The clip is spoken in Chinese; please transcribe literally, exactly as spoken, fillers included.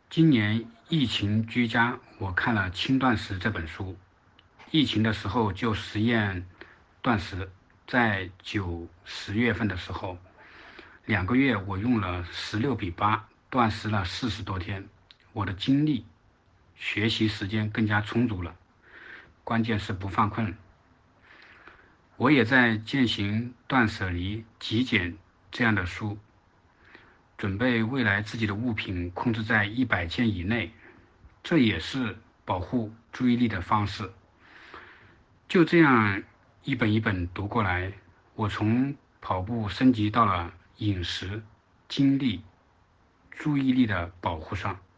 今年疫情居家，我看了轻断食这本书。疫情的时候就实验断食，在九十月份的时候，两个月我用了十六比八，断食了四十多天，我的精力、学习时间更加充足了，关键是不犯困。我也在践行断舍离、极简这样的书，准备未来自己的物品控制在一百件以内，这也是保护注意力的方式。就这样一本一本读过来，我从跑步升级到了饮食、精力、注意力的保护上。